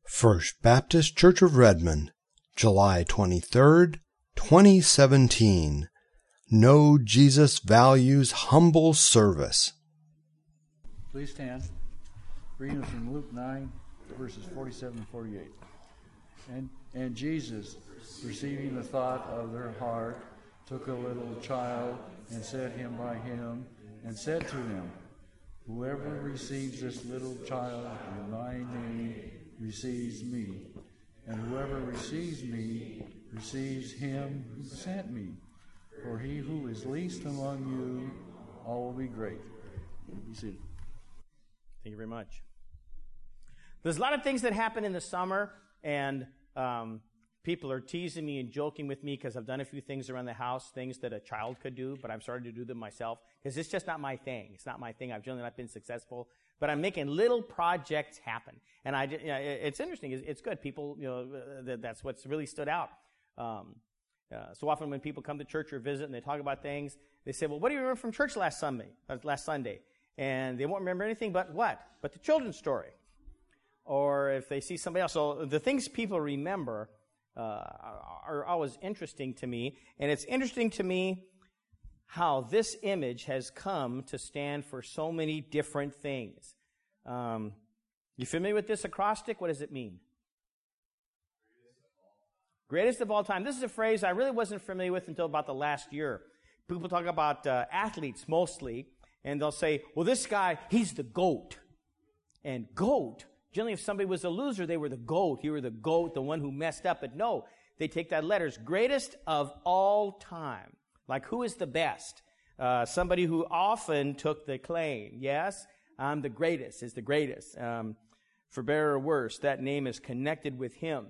First Baptist Church of Redmond, July 23rd, 2017. Know Jesus values humble service. Please stand. Reading from Luke 9, verses 47 and 48. And Jesus, perceiving the thought of their heart, took a little child and set him by him, and said to them, Whoever receives this little child in my name receives me, and whoever receives me receives him who sent me. For he who is least among you, all will be great. Be seated. Thank you very much. There's a lot of things that happen in the summer, and people are teasing me and joking with me because I've done a few things around the house, things that a child could do, but I'm starting to do them myself because it's just not my thing. It's not my thing. I've generally not been successful, but I'm making little projects happen, and it's interesting. It's good. People, that's what's really stood out. So often when people come to church or visit and they talk about things, they say, "Well, what do you remember from church last Sunday?" And they won't remember anything but what? But the children's story. Or if they see somebody else. So the things people remember are always interesting to me. And it's interesting to me how this image has come to stand for so many different things. You familiar with this acrostic? What does it mean? Greatest of all time. This is a phrase I really wasn't familiar with until about the last year. People talk about athletes mostly, and they'll say, well, this guy, he's the GOAT. And GOAT, generally if somebody was a loser, they were the GOAT. You were the GOAT, the one who messed up. But no, they take that letters. Greatest of all time. Like, who is the best? Somebody who often took the claim. Yes, I'm the greatest, is the greatest. For better or worse, that name is connected with him.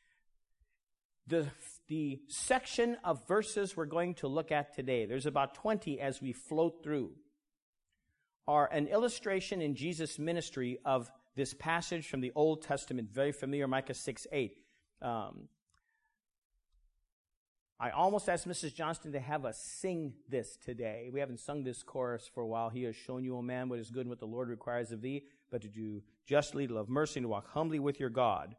The section of verses we're going to look at today, there's about 20 as we float through, are an illustration in Jesus' ministry of this passage from the Old Testament, very familiar, Micah 6:8. I almost asked Mrs. Johnston to have us sing this today. We haven't sung this chorus for a while. He has shown you, O man, what is good and what the Lord requires of thee, but to do justly, to love mercy, and to walk humbly with your God.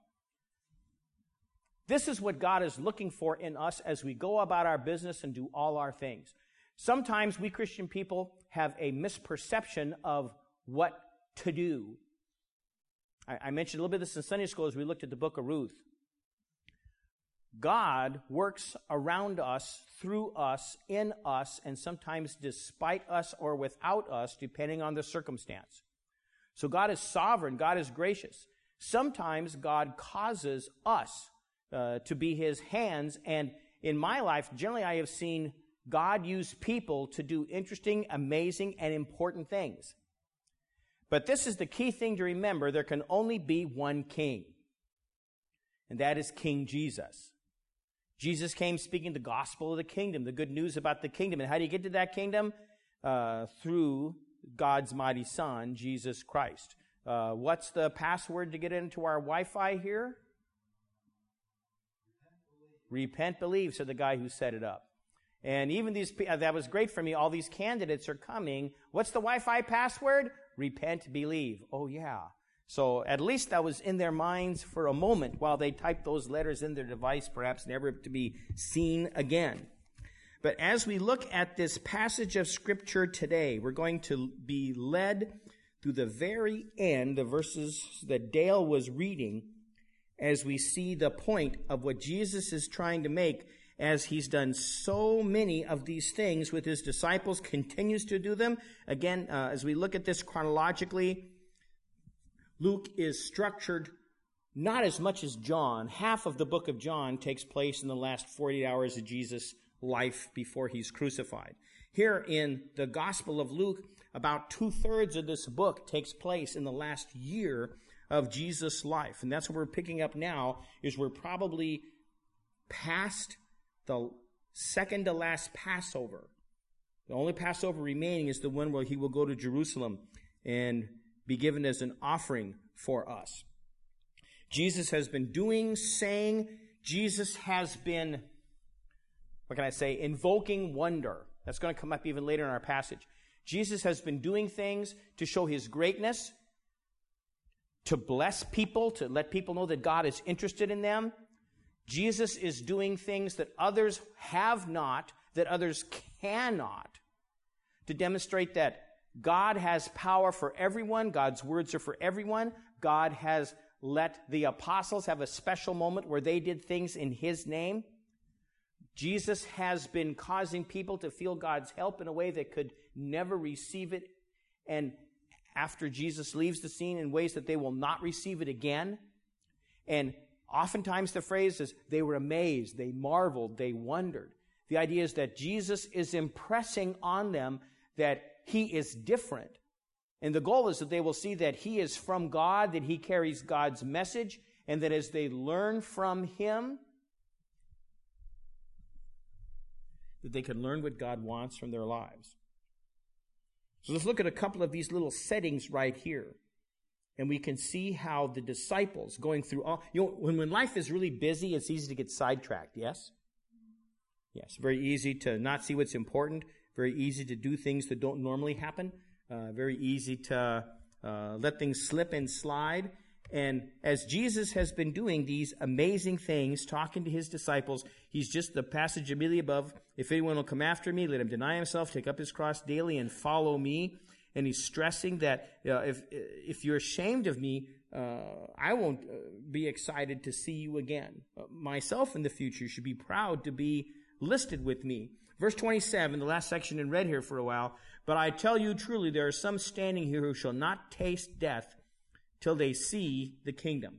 This is what God is looking for in us as we go about our business and do all our things. Sometimes we Christian people have a misperception of what to do. I mentioned a little bit of this in Sunday school as we looked at the book of Ruth. God works around us, through us, in us, and sometimes despite us or without us, depending on the circumstance. So God is sovereign. God is gracious. Sometimes God causes us to be his hands, and in my life, generally I have seen God use people to do interesting, amazing, and important things. But this is the key thing to remember. There can only be one king, and that is King Jesus. Jesus came speaking the gospel of the kingdom, the good news about the kingdom. And how do you get to that kingdom? Through God's mighty Son, Jesus Christ. What's the password to get into our Wi-Fi here? Repent, believe, said the guy who set it up. And even these, that was great for me. All these candidates are coming. What's the Wi-Fi password? Repent, believe. Oh, yeah. So at least that was in their minds for a moment while they typed those letters in their device, perhaps never to be seen again. But as we look at this passage of Scripture today, we're going to be led through the very end, the verses that Dale was reading, as we see the point of what Jesus is trying to make as he's done so many of these things with his disciples, continues to do them. Again, as we look at this chronologically, Luke is structured not as much as John. Half of the book of John takes place in the last 48 hours of Jesus' life before he's crucified. Here in the Gospel of Luke, about 2/3 of this book takes place in the last year of Jesus' life. And that's what we're picking up now, is we're probably past the second to last Passover. The only Passover remaining is the one where he will go to Jerusalem and be given as an offering for us. Jesus has been doing, saying, Jesus has been, invoking wonder. That's going to come up even later in our passage. Jesus has been doing things to show his greatness, to bless people, to let people know that God is interested in them. Jesus is doing things that others have not, that others cannot, to demonstrate that God has power for everyone. God's words are for everyone. God has let the apostles have a special moment where they did things in His name. Jesus has been causing people to feel God's help in a way that could never receive it. And after Jesus leaves the scene, in ways that they will not receive it again. And oftentimes the phrase is, they were amazed, they marveled, they wondered. The idea is that Jesus is impressing on them that He is different. And the goal is that they will see that He is from God, that He carries God's message, and that as they learn from Him, that they can learn what God wants from their lives. So let's look at a couple of these little settings right here. And we can see how the disciples going through all, when life is really busy, it's easy to get sidetracked, yes? Yes, very easy to not see what's important, very easy to do things that don't normally happen, very easy to let things slip and slide. And as Jesus has been doing these amazing things, talking to His disciples, He's just the passage immediately above, if anyone will come after me, let him deny himself, take up his cross daily, and follow me. And He's stressing that if you're ashamed of me, I won't be excited to see you again. Myself in the future should be proud to be listed with me. Verse 27, the last section in red here for a while. But I tell you truly, there are some standing here who shall not taste death till they see the kingdom.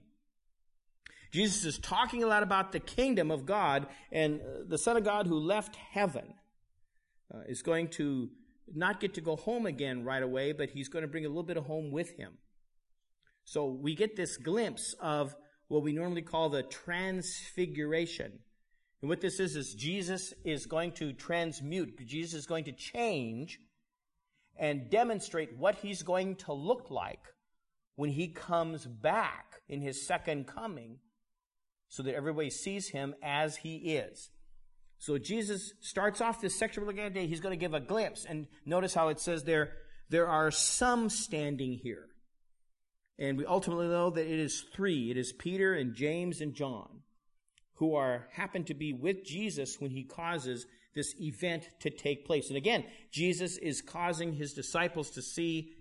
Jesus is talking a lot about the kingdom of God, and the Son of God who left heaven is going to not get to go home again right away, but He's going to bring a little bit of home with Him. So we get this glimpse of what we normally call the transfiguration. And what this is Jesus is going to transmute. Jesus is going to change and demonstrate what He's going to look like when He comes back in His second coming, so that everybody sees Him as He is. So Jesus starts off this section we're looking at today. He's going to give a glimpse. And notice how it says there are some standing here. And we ultimately know that it is three. It is Peter and James and John who happen to be with Jesus when He causes this event to take place. And again, Jesus is causing His disciples to see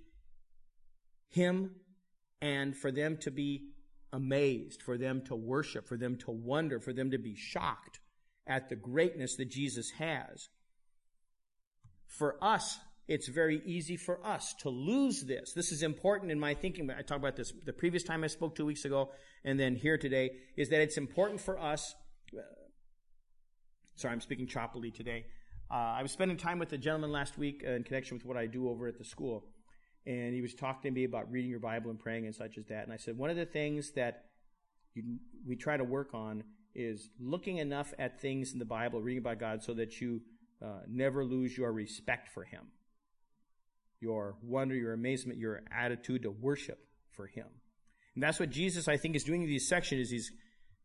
Him and for them to be amazed, for them to worship, for them to wonder, for them to be shocked at the greatness that Jesus has. For us, it's very easy for us to lose this. This is important in my thinking. I talked about this the previous time I spoke 2 weeks ago, and then here today, is that it's important for us. Sorry, I'm speaking choppily today. I was spending time with a gentleman last week in connection with what I do over at the school. And he was talking to me about reading your Bible and praying and such as that. And I said, one of the things that we try to work on is looking enough at things in the Bible, reading about God, so that you never lose your respect for Him, your wonder, your amazement, your attitude to worship for Him. And that's what Jesus, I think, is doing in these sections, is He's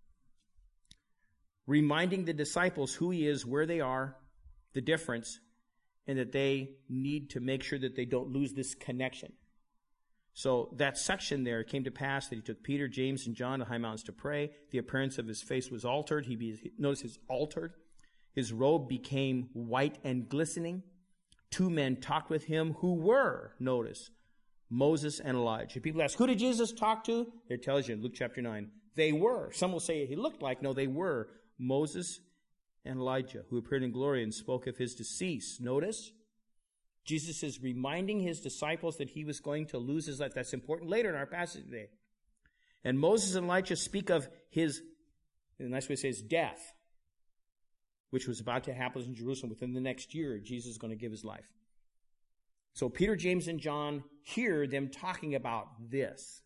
reminding the disciples who He is, where they are, the difference, and that they need to make sure that they don't lose this connection. So that section there, it came to pass that He took Peter, James, and John to high mountains to pray. The appearance of His face was altered. Notice His altered. His robe became white and glistening. Two men talked with Him who were, notice, Moses and Elijah. People ask, who did Jesus talk to? It tells you in Luke chapter 9. They were. Some will say He looked like. No, they were Moses and Elijah, who appeared in glory and spoke of His decease. Notice, Jesus is reminding His disciples that He was going to lose His life. That's important later in our passage today. And Moses and Elijah speak of His, in a nice way to say, His death, which was about to happen in Jerusalem within the next year. Jesus is going to give His life. So Peter, James, and John hear them talking about this.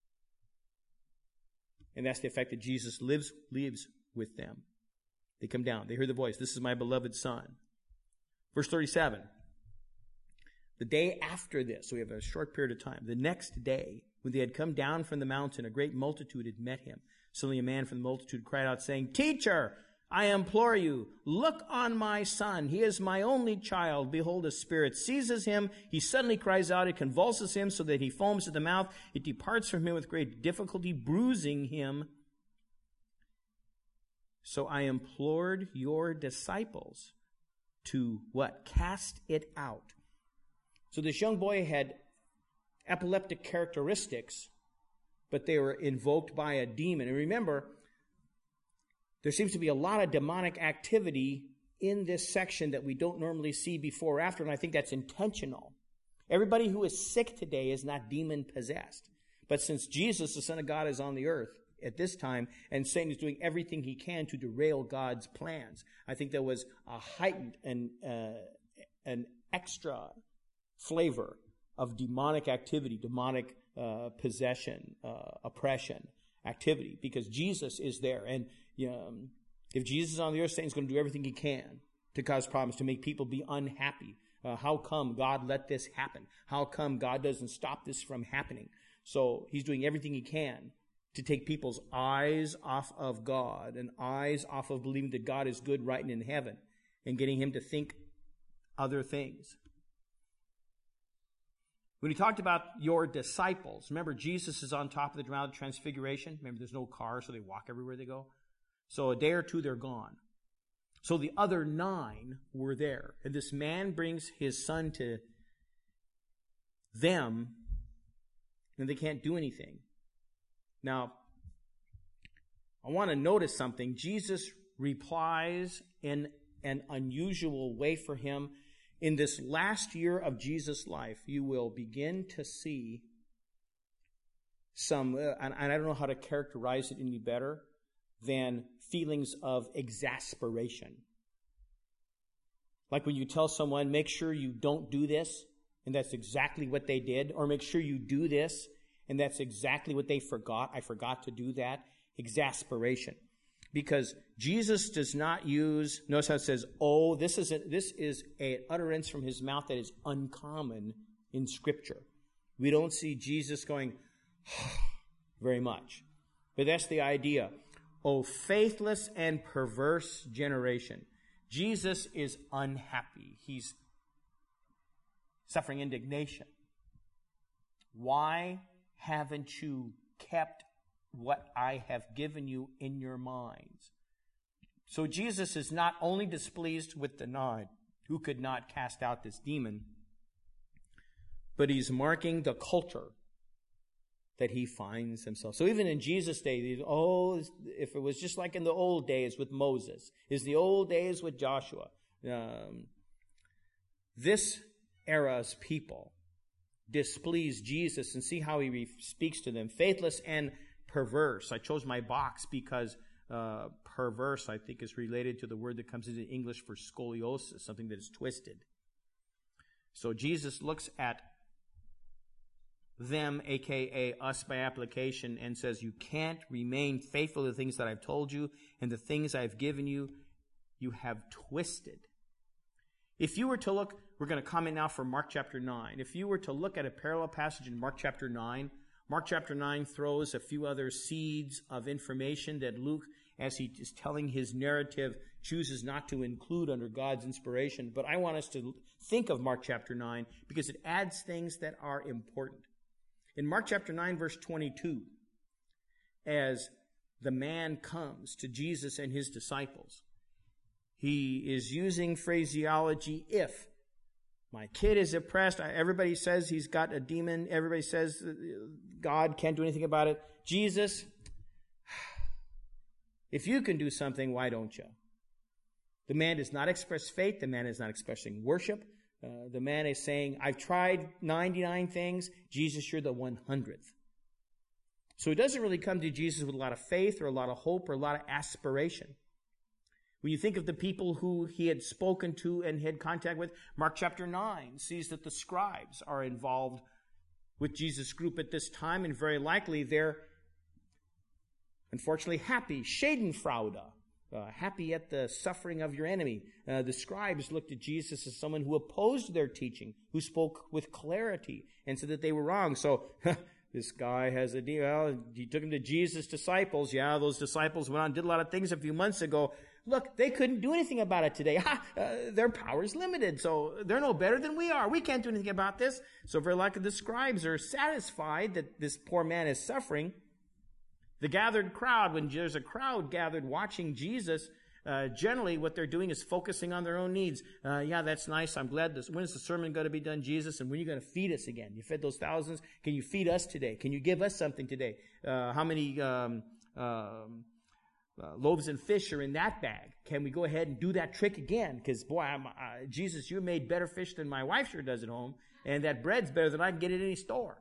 And that's the effect that Jesus lives with them. They come down. They hear the voice. This is my beloved Son. Verse 37. The day after this, so we have a short period of time, the next day, when they had come down from the mountain, a great multitude had met Him. Suddenly a man from the multitude cried out, saying, Teacher, I implore you, look on my son. He is my only child. Behold, a spirit seizes him. He suddenly cries out. It convulses him so that he foams at the mouth. It departs from him with great difficulty, bruising him. So I implored your disciples to what? Cast it out. So this young boy had epileptic characteristics, but they were invoked by a demon. And remember, there seems to be a lot of demonic activity in this section that we don't normally see before or after, and I think that's intentional. Everybody who is sick today is not demon-possessed. But since Jesus, the Son of God, is on the earth at this time, and Satan is doing everything he can to derail God's plans, I think there was a heightened and an extra flavor of demonic activity, demonic possession, oppression activity, because Jesus is there. And if Jesus is on the earth, Satan's going to do everything he can to cause problems, to make people be unhappy. How come God let this happen? How come God doesn't stop this from happening? So he's doing everything he can to take people's eyes off of God and eyes off of believing that God is good, right, and in heaven, and getting him to think other things. When he talked about your disciples, remember Jesus is on top of the Mount of Transfiguration. Remember, there's no car, so they walk everywhere they go. So a day or two, they're gone. So the other 9 were there. And this man brings his son to them, and they can't do anything. Now, I want to notice something. Jesus replies in an unusual way for him. In this last year of Jesus' life, you will begin to see some, and I don't know how to characterize it any better than feelings of exasperation. Like when you tell someone, make sure you don't do this, and that's exactly what they did, or make sure you do this, and that's exactly what they forgot. I forgot to do that. Exasperation. Because Jesus does not use, notice how it says, oh, this is an utterance from his mouth that is uncommon in Scripture. We don't see Jesus going very much. But that's the idea. Oh, faithless and perverse generation. Jesus is unhappy. He's suffering indignation. Why haven't you kept what I have given you in your minds? So Jesus is not only displeased with the 9 who could not cast out this demon, but he's marking the culture that he finds himself. So even in Jesus' day, if it was just like in the old days with Moses, is the old days with Joshua. This era's people displease Jesus, and see how he speaks to them. Faithless and perverse. I chose my box because perverse, I think, is related to the word that comes into English for scoliosis, something that is twisted. So Jesus looks at them, aka us by application, and says, you can't remain faithful to the things that I've told you, and the things I've given you, you have twisted. If you were to look, we're going to comment now for Mark chapter 9. If you were to look at a parallel passage in Mark chapter 9, Mark chapter 9 throws a few other seeds of information that Luke, as he is telling his narrative, chooses not to include under God's inspiration. But I want us to think of Mark chapter 9 because it adds things that are important. In Mark chapter 9, verse 22, as the man comes to Jesus and his disciples, he is using phraseology, if. My kid is oppressed. Everybody says he's got a demon. Everybody says God can't do anything about it. Jesus, if you can do something, why don't you? The man does not express faith. The man is not expressing worship. The man is saying, I've tried 99 things. Jesus, you're the 100th. So he doesn't really come to Jesus with a lot of faith or a lot of hope or a lot of aspiration. When you think of the people who he had spoken to and had contact with, Mark chapter 9 sees that the scribes are involved with Jesus' group at this time, and very likely they're, unfortunately, happy, Schadenfreude, happy at the suffering of your enemy. The scribes looked at Jesus as someone who opposed their teaching, who spoke with clarity, and said that they were wrong. So This guy has a deal. Well, he took him to Jesus' disciples. Yeah, those disciples went on and did a lot of things a few months ago. Look, they couldn't do anything about it today. Their power is limited, so they're no better than we are. We can't do anything about this. So very likely the scribes are satisfied that this poor man is suffering. The gathered crowd, when there's a crowd gathered watching Jesus, generally what they're doing is focusing on their own needs. Yeah, that's nice. I'm glad this. When is the sermon going to be done, Jesus? And when are you going to feed us again? You fed those thousands. Can you feed us today? Can you give us something today? How many loaves and fish are in that bag? Can we go ahead and do that trick again? Because boy, Jesus, you made better fish than my wife sure does at home, and that bread's better than I can get at any store.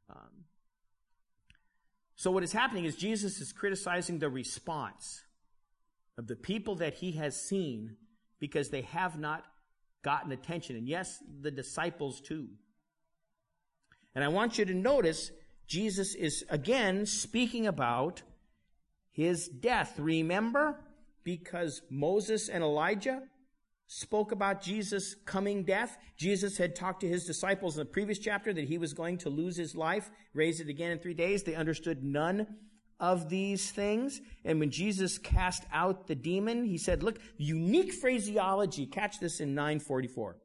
So what is happening is Jesus is criticizing the response of the people that he has seen because they have not gotten attention. And yes, the disciples too. And I want you to notice Jesus is again speaking about his death. Remember? Because Moses and Elijah spoke about Jesus' coming death. Jesus had talked to his disciples in the previous chapter that he was going to lose his life, raise it again in 3 days. They understood none of these things. And when Jesus cast out the demon, he said, look, unique phraseology. Catch this in 9:44.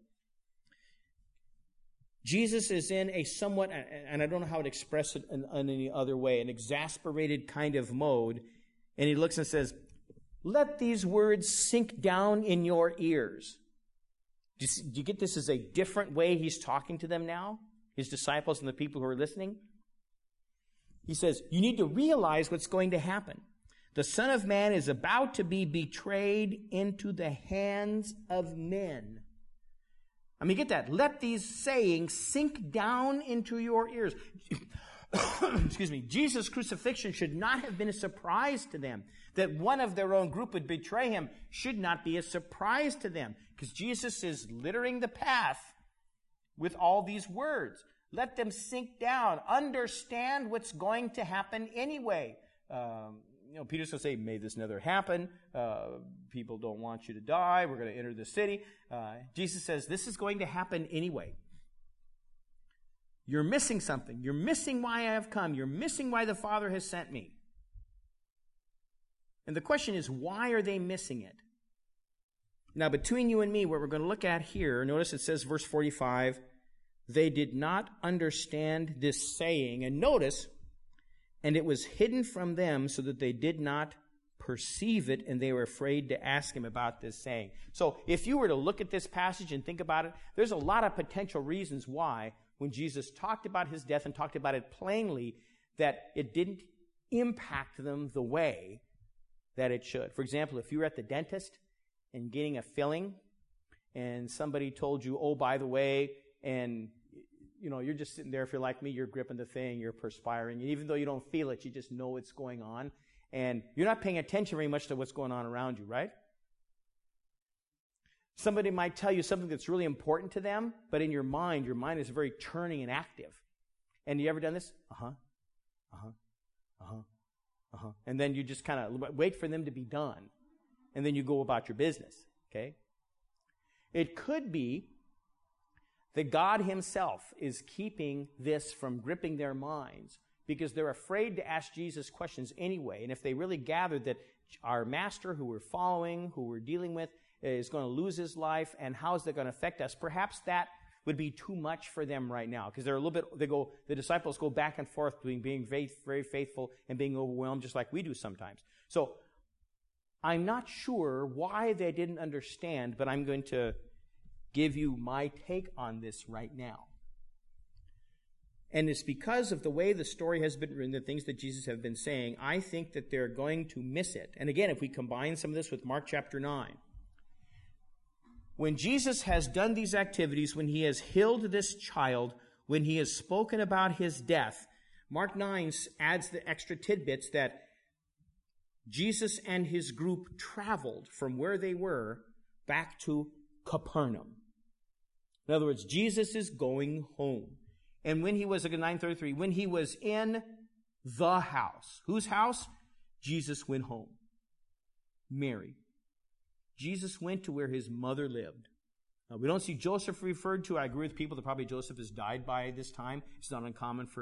Jesus is in a somewhat, and I don't know how to express it in any other way, an exasperated kind of mode. And he looks and says, let these words sink down in your ears. Do you get this as a different way he's talking to them now? His disciples and the people who are listening? He says, you need to realize what's going to happen. The Son of Man is about to be betrayed into the hands of men. I mean, get that. Let these sayings sink down into your ears. Excuse me. Jesus' crucifixion should not have been a surprise to them. That one of their own group would betray him should not be a surprise to them. Because Jesus is littering the path with all these words. Let them sink down. Understand what's going to happen anyway. Peter's going to say, may this never happen. People don't want you to die. We're going to enter the city. Jesus says, this is going to happen anyway. You're missing something. You're missing why I have come. You're missing why the Father has sent me. And the question is, why are they missing it? Now, between you and me, what we're going to look at here, notice it says, verse 45, they did not understand this saying. And notice, and it was hidden from them so that they did not perceive it, and they were afraid to ask him about this saying. So if you were to look at this passage and think about it, there's a lot of potential reasons why, when Jesus talked about his death and talked about it plainly, that it didn't impact them the way that it should. For example, if you were at the dentist and getting a filling, and somebody told you, oh, by the way, and you're just sitting there, if you're like me, you're gripping the thing, you're perspiring, and even though you don't feel it, you just know what's going on, and you're not paying attention very much to what's going on around you, right? Somebody might tell you something that's really important to them, but in your mind is very churning and active. And you ever done this? And then you just kind of wait for them to be done, and then you go about your business, okay? It could be that God himself is keeping this from gripping their minds because they're afraid to ask Jesus questions anyway. And if they really gathered that our master who we're following, who we're dealing with, is going to lose his life, and how is that going to affect us? Perhaps that would be too much for them right now, because they're a little bit, the disciples go back and forth between being very faithful and being overwhelmed, just like we do sometimes. So I'm not sure why they didn't understand, but I'm going to give you my take on this right now. And it's because of the way the story has been written, the things that Jesus has been saying, I think that they're going to miss it. And again, if we combine some of this with Mark chapter 9, when Jesus has done these activities, when he has healed this child, when he has spoken about his death, Mark 9 adds the extra tidbits that Jesus and his group traveled from where they were back to Capernaum. In other words, Jesus is going home. And when he was, at 9:33, when he was in the house, whose house? Jesus went home. Mary. Jesus went to where his mother lived. Now, we don't see Joseph referred to. I agree with people that probably Joseph has died by this time. It's not uncommon for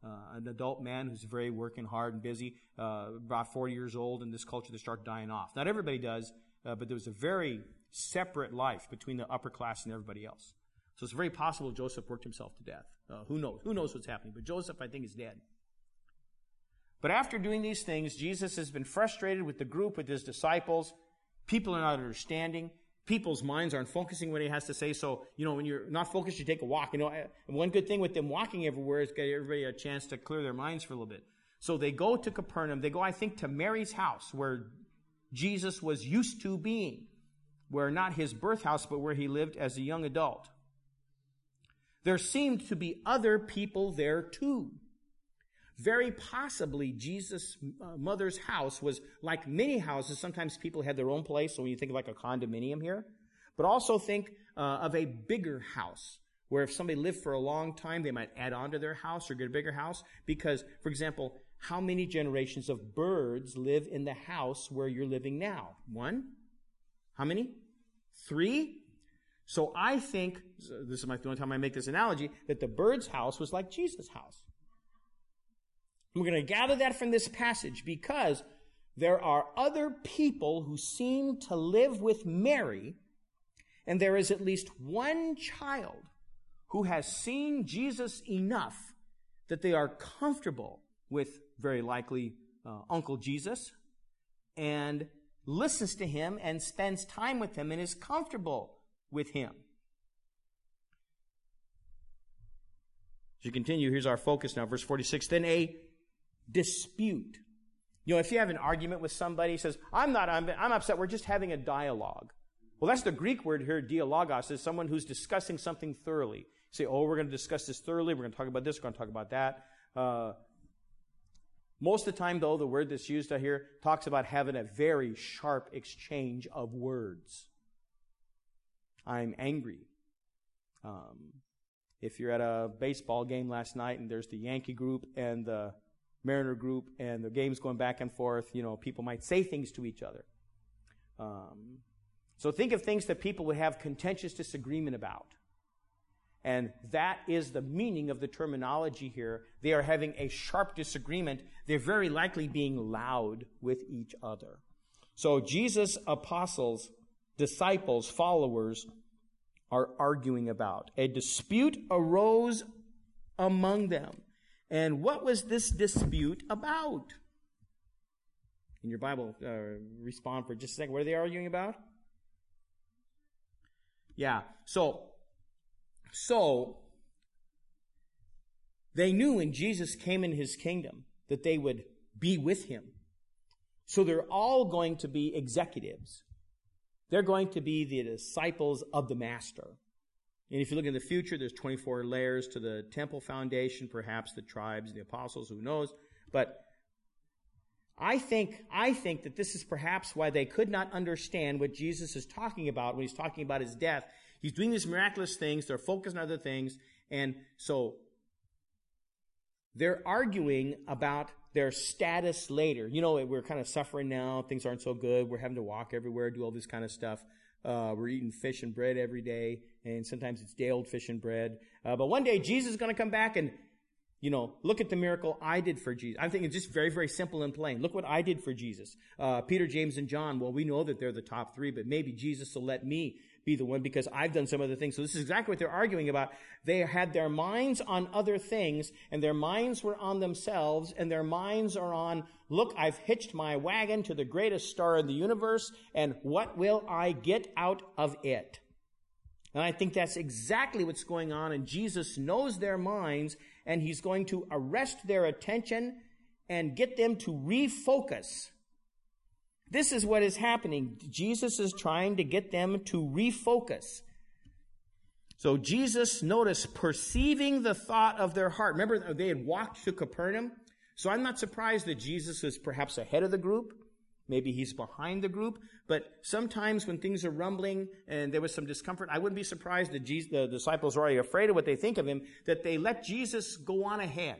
an adult man who's very working hard and busy, about 40 years old. In this culture, they start dying off. Not everybody does, but there was a very separate life between the upper class and everybody else. So it's very possible Joseph worked himself to death. Who knows? Who knows what's happening? But Joseph, I think, is dead. But after doing these things, Jesus has been frustrated with the group, with his disciples. People are not understanding. People's minds aren't focusing what he has to say. So, when you're not focused, you take a walk. One good thing with them walking everywhere is get everybody a chance to clear their minds for a little bit. So they go to Capernaum. They go, I think, to Mary's house, where Jesus was used to being. Where not his birth house, but where he lived as a young adult. There seemed to be other people there too. Very possibly, Jesus' mother's house was like many houses. Sometimes people had their own place, so when you think of like a condominium here. But also think of a bigger house, where if somebody lived for a long time, they might add on to their house or get a bigger house. Because, for example, how many generations of birds live in the house where you're living now? 1? How many? 3? So I think, this is the only time I make this analogy, that the bird's house was like Jesus' house. We're going to gather that from this passage because there are other people who seem to live with Mary, and there is at least one child who has seen Jesus enough that they are comfortable with, very likely, Uncle Jesus, and listens to him and spends time with him and is comfortable with him. As you continue, here's our focus now, verse 46. Then a dispute. If you have an argument with somebody, says, I'm upset, we're just having a dialogue. Well, that's the Greek word here, dialogos, is someone who's discussing something thoroughly. You say, we're going to discuss this thoroughly, we're going to talk about this, we're going to talk about that. Most of the time, though, the word that's used out here talks about having a very sharp exchange of words. I'm angry. If you're at a baseball game last night and there's the Yankee group and the Mariner group and the game's going back and forth, people might say things to each other. So think of things that people would have contentious disagreement about. And that is the meaning of the terminology here. They are having a sharp disagreement. They're very likely being loud with each other. So Jesus' apostles, disciples, followers are arguing about. A dispute arose among them. And what was this dispute about? In your Bible, respond for just a second. What are they arguing about? Yeah, so they knew when Jesus came in his kingdom that they would be with him. So they're all going to be executives. They're going to be the disciples of the Master. And if you look in the future, there's 24 layers to the temple foundation, perhaps the tribes, the apostles, who knows. But I think that this is perhaps why they could not understand what Jesus is talking about when he's talking about his death. He's doing these miraculous things. They're focused on other things. And so they're arguing about their status later. We're kind of suffering now. Things aren't so good. We're having to walk everywhere, do all this kind of stuff. We're eating fish and bread every day, and sometimes it's day-old fish and bread. But one day, Jesus is going to come back and, look at the miracle I did for Jesus. I'm thinking just very, very simple and plain. Look what I did for Jesus. Peter, James, and John, well, we know that they're the top 3, but maybe Jesus will let me be the one because I've done some other things. So this is exactly what they're arguing about. They had their minds on other things, and their minds were on themselves, and their minds are on, look, I've hitched my wagon to the greatest star in the universe, and what will I get out of it? And I think that's exactly what's going on, and Jesus knows their minds, and he's going to arrest their attention and get them to refocus. This is what is happening. Jesus is trying to get them to refocus. So Jesus, notice, perceiving the thought of their heart. Remember, they had walked to Capernaum. So I'm not surprised that Jesus is perhaps ahead of the group. Maybe he's behind the group. But sometimes when things are rumbling and there was some discomfort, I wouldn't be surprised that the disciples are already afraid of what they think of him, that they let Jesus go on ahead.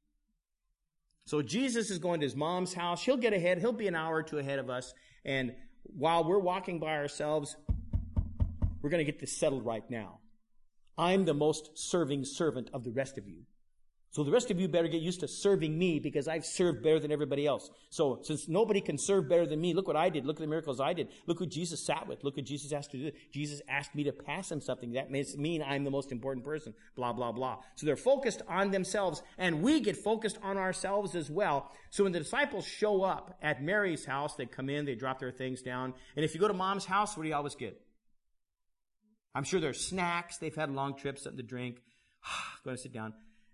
So Jesus is going to his mom's house. He'll get ahead. He'll be an hour or two ahead of us. And while we're walking by ourselves, we're going to get this settled right now. I'm the most serving servant of the rest of you. So the rest of you better get used to serving me because I've served better than everybody else. So since nobody can serve better than me, look what I did. Look at the miracles I did. Look who Jesus sat with. Look what Jesus asked to do. Jesus asked me to pass him something. That must mean I'm the most important person. Blah, blah, blah. So they're focused on themselves, and we get focused on ourselves as well. So when the disciples show up at Mary's house, they come in, they drop their things down. And if you go to mom's house, what do you always get? I'm sure there's snacks. They've had long trips, something to drink. Going to sit down.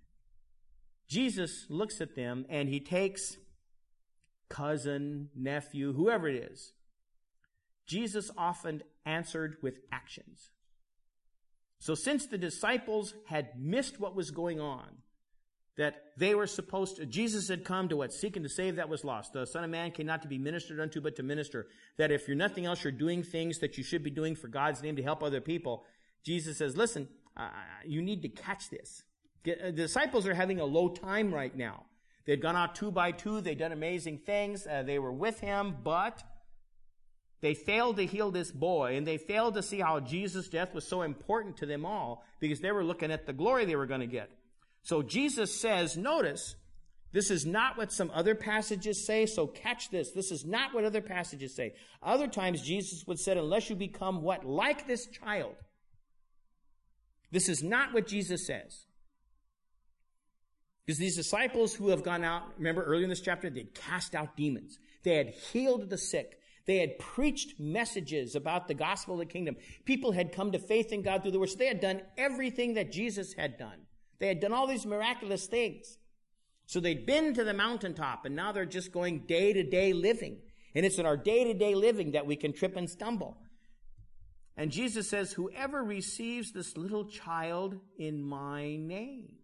Jesus looks at them and he takes cousin, nephew, whoever it is. Jesus often answered with actions. So since the disciples had missed what was going on, that they were supposed to, Jesus had come to what? Seek and to save that was lost. The Son of Man came not to be ministered unto, but to minister. That if you're nothing else, you're doing things that you should be doing for God's name to help other people. Jesus says, listen, you need to catch this. The disciples are having a low time right now. They'd gone out 2 by 2. They'd done amazing things. They were with him, but they failed to heal this boy, and they failed to see how Jesus' death was so important to them all because they were looking at the glory they were going to get. So Jesus says, notice, this is not what some other passages say, so catch this. This is not what other passages say. Other times Jesus would say, unless you become what? Like this child. This is not what Jesus says. Because these disciples who have gone out, remember earlier in this chapter, they'd cast out demons. They had healed the sick. They had preached messages about the gospel of the kingdom. People had come to faith in God through the word. So they had done everything that Jesus had done. They had done all these miraculous things. So they'd been to the mountaintop, and now they're just going day-to-day living. And it's in our day-to-day living that we can trip and stumble. And Jesus says, whoever receives this little child in my name.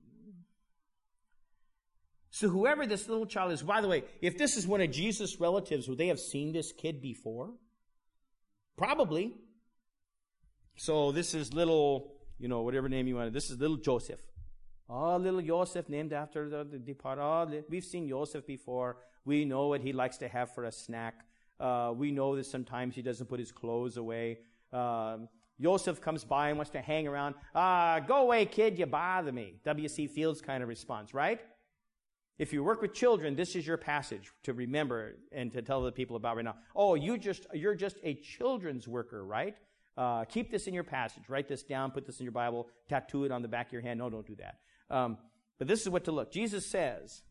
So whoever this little child is, by the way, if this is one of Jesus' relatives, would they have seen this kid before? Probably. So this is little, whatever name you want. This is little Joseph. Oh, little Joseph, named after the departed. Oh, we've seen Joseph before. We know what he likes to have for a snack. We know that sometimes he doesn't put his clothes away. Joseph comes by and wants to hang around. Go away, kid, you bother me. W.C. Fields kind of response, right? If you work with children, this is your passage to remember and to tell the people about right now. Oh, you're just a children's worker, right? Keep this in your passage. Write this down, put this in your Bible, tattoo it on the back of your hand. No, don't do that. But this is what to look. Jesus says,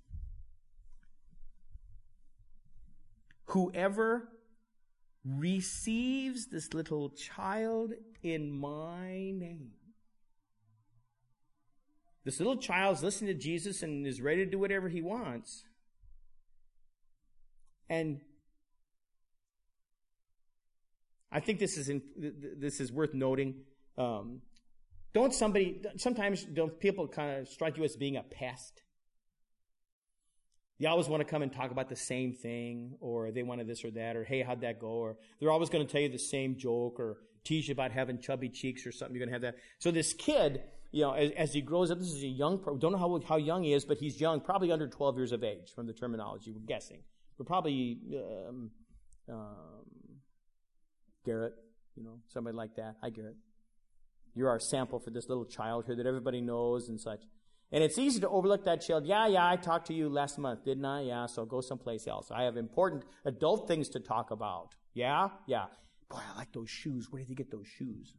whoever receives this little child in my name. This little child's listening to Jesus and is ready to do whatever he wants. And I think this is worth noting. Sometimes people kind of strike you as being a pest? You always want to come and talk about the same thing, or they wanted this or that, or hey, how'd that go? Or they're always going to tell you the same joke, or tease you about having chubby cheeks or something. You're going to have that. So this kid, as he grows up, this is a young, don't know how young he is, but he's young, probably under 12 years of age from the terminology, we're guessing. But probably Garrett, somebody like that. Hi, Garrett. You're our sample for this little child here that everybody knows and such. And it's easy to overlook that child. Yeah, I talked to you last month, didn't I? Yeah, so go someplace else. I have important adult things to talk about. Yeah. Boy, I like those shoes. Where did you get those shoes?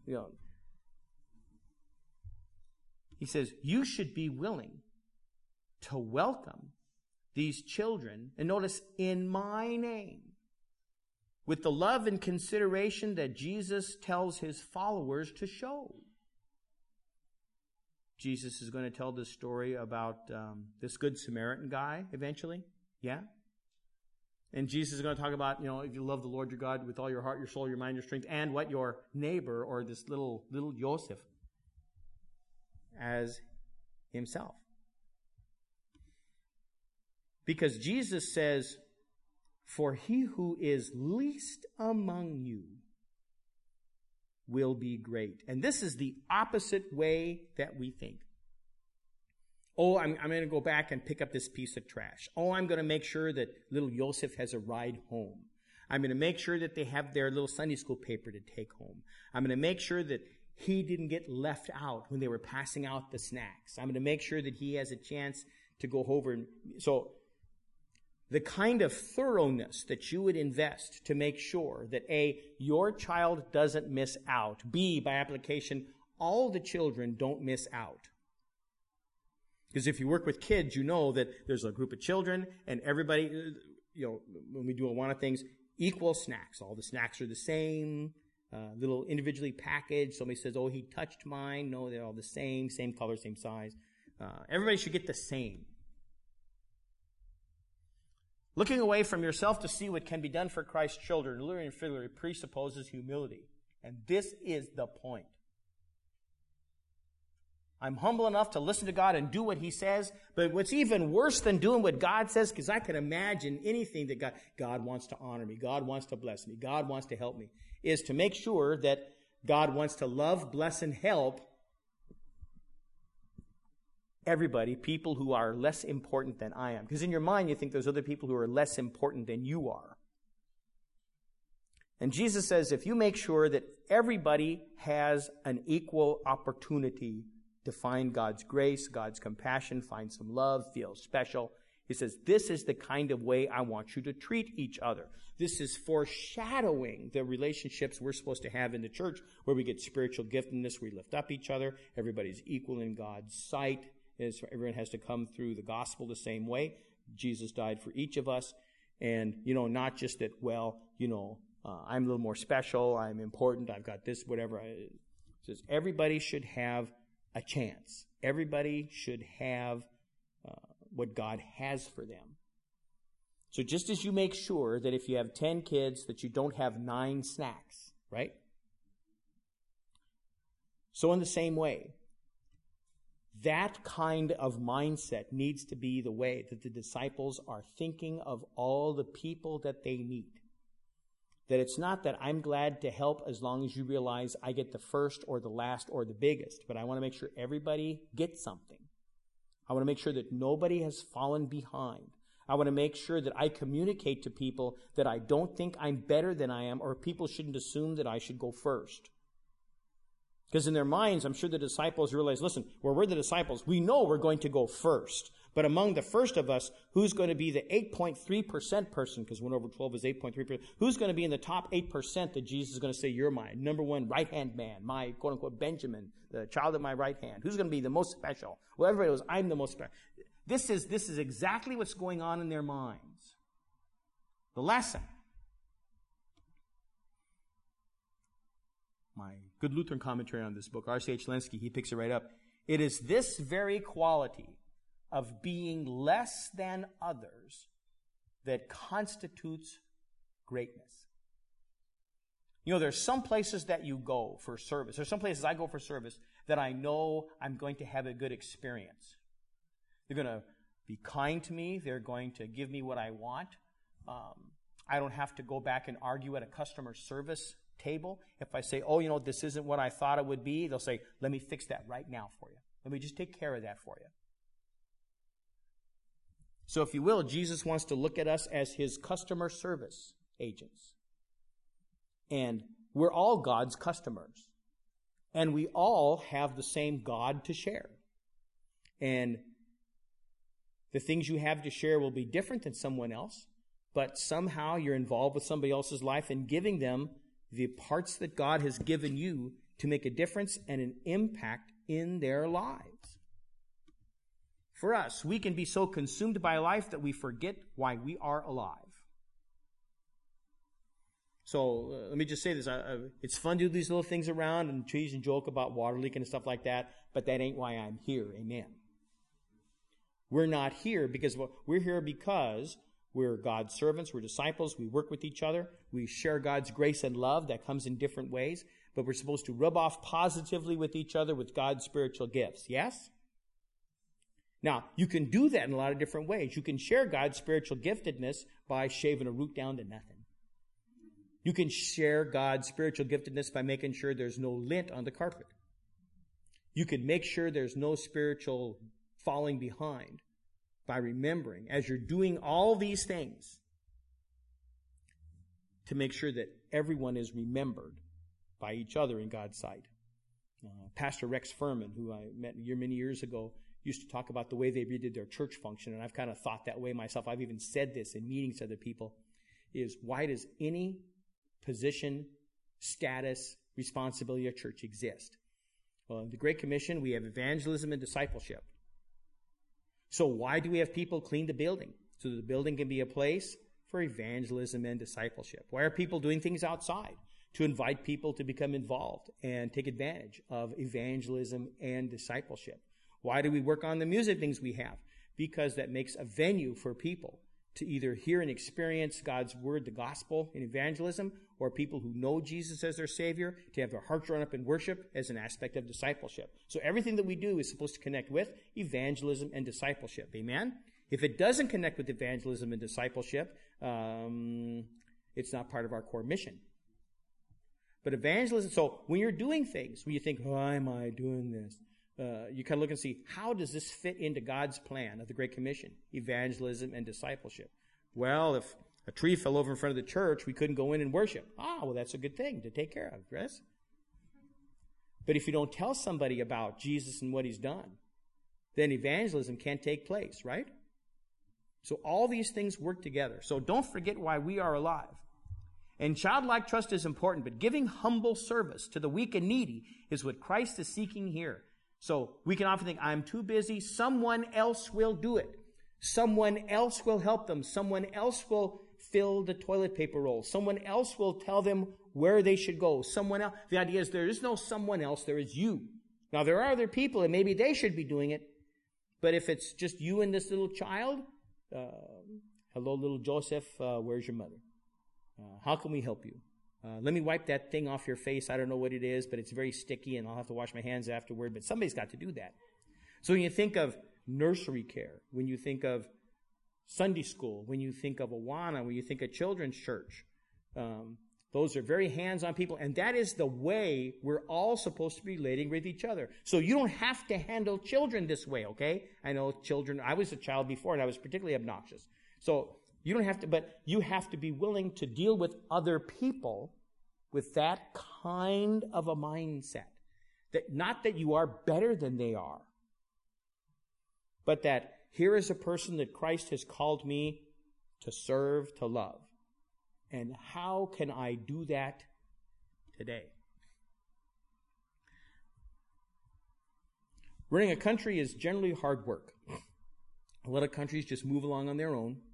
He says, you should be willing to welcome these children, and notice, in my name, with the love and consideration that Jesus tells his followers to show. Jesus is going to tell this story about this Good Samaritan guy eventually. Yeah? And Jesus is going to talk about, if you love the Lord your God with all your heart, your soul, your mind, your strength, and what your neighbor, or this little Joseph, as himself. Because Jesus says, for he who is least among you will be great. And this is the opposite way that we think. Oh, I'm going to go back and pick up this piece of trash. Oh, I'm going to make sure that little Joseph has a ride home. I'm going to make sure that they have their little Sunday school paper to take home. I'm going to make sure that he didn't get left out when they were passing out the snacks. I'm going to make sure that he has a chance to go over. So the kind of thoroughness that you would invest to make sure that A, your child doesn't miss out. B, by application, all the children don't miss out. Because if you work with kids, you know that there's a group of children and everybody, when we do a lot of things, equal snacks. All the snacks are the same, little individually packaged. Somebody says, oh, he touched mine. No, they're all the same color, same size. Everybody should get the same. Looking away from yourself to see what can be done for Christ's children, literally and figuratively, presupposes humility. And this is the point. I'm humble enough to listen to God and do what he says, but what's even worse than doing what God says, because I can imagine anything that God wants to honor me, God wants to bless me, God wants to help me, is to make sure that God wants to love, bless, and help everybody, people who are less important than I am. Because in your mind, you think there's other people who are less important than you are. And Jesus says, if you make sure that everybody has an equal opportunity to find God's grace, God's compassion, find some love, feel special. He says, this is the kind of way I want you to treat each other. This is foreshadowing the relationships we're supposed to have in the church where we get spiritual giftedness, we lift up each other, everybody's equal in God's sight. Everyone has to come through the gospel the same way. Jesus died for each of us. And, not just that, I'm a little more special, I'm important, I've got this, whatever. It says everybody should have a chance. Everybody should have what God has for them. So just as you make sure that if you have 10 kids that you don't have 9 snacks, right? So in the same way, that kind of mindset needs to be the way that the disciples are thinking of all the people that they meet. That it's not that I'm glad to help as long as you realize I get the first or the last or the biggest, but I want to make sure everybody gets something. I want to make sure that nobody has fallen behind. I want to make sure that I communicate to people that I don't think I'm better than I am, or people shouldn't assume that I should go first. Because in their minds, I'm sure the disciples realize, listen, we're the disciples. We know we're going to go first. But among the first of us, who's going to be the 8.3% person, because 1 over 12 is 8.3%, who's going to be in the top 8% that Jesus is going to say, you're my number one right-hand man, my quote-unquote Benjamin, the child of my right hand? Who's going to be the most special? Well, everybody knows I'm the most special. This is exactly what's going on in their minds. The lesson. My good Lutheran commentary on this book, R.C.H. Lenski, he picks it right up. It is this very quality of being less than others that constitutes greatness. There's some places that you go for service. There's some places I go for service that I know I'm going to have a good experience. They're going to be kind to me. They're going to give me what I want. I don't have to go back and argue at a customer service table. If I say, this isn't what I thought it would be, they'll say, let me fix that right now for you. Let me just take care of that for you. So if you will, Jesus wants to look at us as his customer service agents. And we're all God's customers. And we all have the same God to share. And the things you have to share will be different than someone else, but somehow you're involved with somebody else's life and giving them the parts that God has given you to make a difference and an impact in their lives. For us, we can be so consumed by life that we forget why we are alive. So let me just say this. It's fun to do these little things around and tease and joke about water leaking and stuff like that, but that ain't why I'm here. Amen. We're not here because we're here because we're God's servants, we're disciples, we work with each other, we share God's grace and love that comes in different ways, but we're supposed to rub off positively with each other with God's spiritual gifts. Yes? Now, you can do that in a lot of different ways. You can share God's spiritual giftedness by shaving a root down to nothing. You can share God's spiritual giftedness by making sure there's no lint on the carpet. You can make sure there's no spiritual falling behind by remembering, as you're doing all these things, to make sure that everyone is remembered by each other in God's sight. Pastor Rex Furman, who I met many years ago, used to talk about the way they redid their church function, and I've kind of thought that way myself. I've even said this in meetings to other people, is why does any position, status, responsibility of church exist? Well, in the Great Commission, we have evangelism and discipleship. So why do we have people clean the building? So that the building can be a place for evangelism and discipleship. Why are people doing things outside? To invite people to become involved and take advantage of evangelism and discipleship. Why do we work on the music things we have? Because that makes a venue for people to either hear and experience God's word, the gospel, in evangelism, or people who know Jesus as their Savior, to have their hearts run up in worship as an aspect of discipleship. So everything that we do is supposed to connect with evangelism and discipleship. Amen? If it doesn't connect with evangelism and discipleship, it's not part of our core mission. But evangelism, so when you're doing things, when you think, why am I doing this? You kind of look and see, how does this fit into God's plan of the Great Commission? Evangelism and discipleship. Well, if a tree fell over in front of the church, we couldn't go in and worship. Well, that's a good thing to take care of, yes? But if you don't tell somebody about Jesus and what he's done, then evangelism can't take place, right? So all these things work together. So don't forget why we are alive. And childlike trust is important, but giving humble service to the weak and needy is what Christ is seeking here. So we can often think, I'm too busy. Someone else will do it. Someone else will help them. Someone else will fill the toilet paper roll. Someone else will tell them where they should go. Someone else. The idea is there is no someone else. There is you. Now, there are other people, and maybe they should be doing it. But if it's just you and this little child, hello, little Joseph, where's your mother? How can we help you? Let me wipe that thing off your face. I don't know what it is, but it's very sticky, and I'll have to wash my hands afterward. But somebody's got to do that. So when you think of nursery care, when you think of Sunday school, when you think of Awana, when you think of children's church, those are very hands-on people, and that is the way we're all supposed to be relating with each other. So you don't have to handle children this way, okay? I know children, I was a child before, and I was particularly obnoxious. So you don't have to, but you have to be willing to deal with other people with that kind of a mindset. That not that you are better than they are, but that here is a person that Christ has called me to serve, to love. And how can I do that today? Running a country is generally hard work. A lot of countries just move along on their own.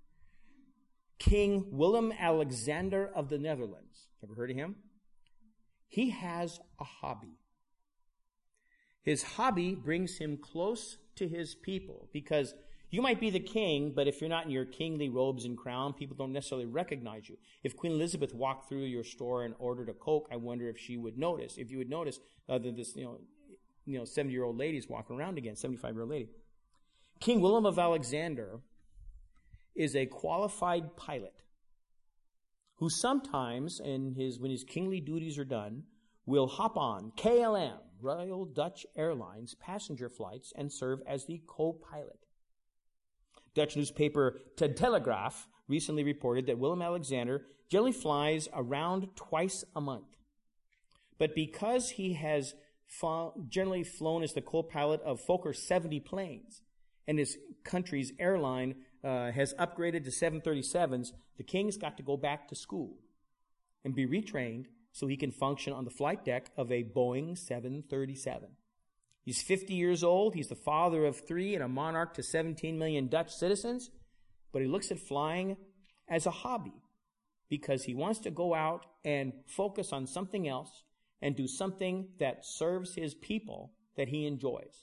King Willem-Alexander of the Netherlands. Ever heard of him? He has a hobby. His hobby brings him close to his people, because you might be the king, but if you're not in your kingly robes and crown, people don't necessarily recognize you. If Queen Elizabeth walked through your store and ordered a Coke, I wonder if she would notice. If you would notice that this 70-year-old lady's walking around again, 75-year-old lady. King Willem of Alexander is a qualified pilot who sometimes, when his kingly duties are done, will hop on KLM, Royal Dutch Airlines, passenger flights and serve as the co-pilot. Dutch newspaper De Telegraaf recently reported that Willem-Alexander generally flies around twice a month. But because he has generally flown as the co-pilot of Fokker 70 planes, and his country's airline has upgraded to 737s, the king's got to go back to school and be retrained so he can function on the flight deck of a Boeing 737. He's 50 years old. He's the father of 3 and a monarch to 17 million Dutch citizens. But he looks at flying as a hobby because he wants to go out and focus on something else and do something that serves his people that he enjoys.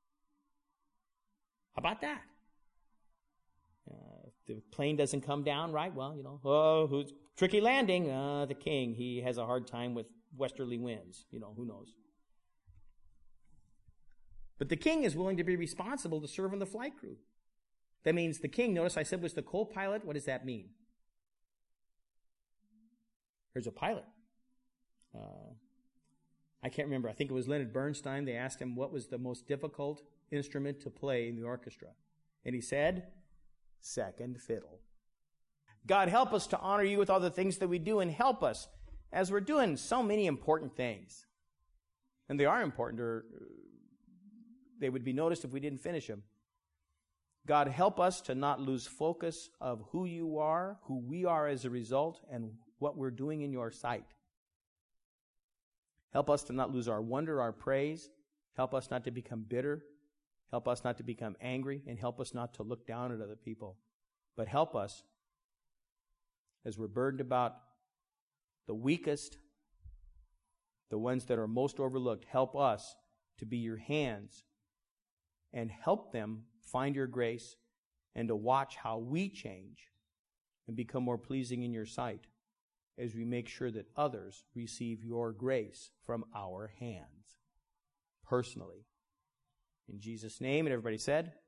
How about that? If the plane doesn't come down right, well, who's tricky landing? The king. He has a hard time with westerly winds. Who knows? But the king is willing to be responsible to serve on the flight crew. That means the king, notice I said, was the co-pilot. What does that mean? There's a pilot. I can't remember. I think it was Leonard Bernstein. They asked him what was the most difficult instrument to play in the orchestra. And he said, second fiddle. God, help us to honor you with all the things that we do, and help us as we're doing so many important things. And they are important, or they would be noticed if we didn't finish them. God, help us to not lose focus of who you are, who we are as a result, and what we're doing in your sight. Help us to not lose our wonder, our praise. Help us not to become bitter. Help us not to become angry, and help us not to look down at other people. But help us, as we're burdened about the weakest, the ones that are most overlooked, help us to be your hands and help them find your grace and to watch how we change and become more pleasing in your sight as we make sure that others receive your grace from our hands personally. In Jesus' name, and everybody said,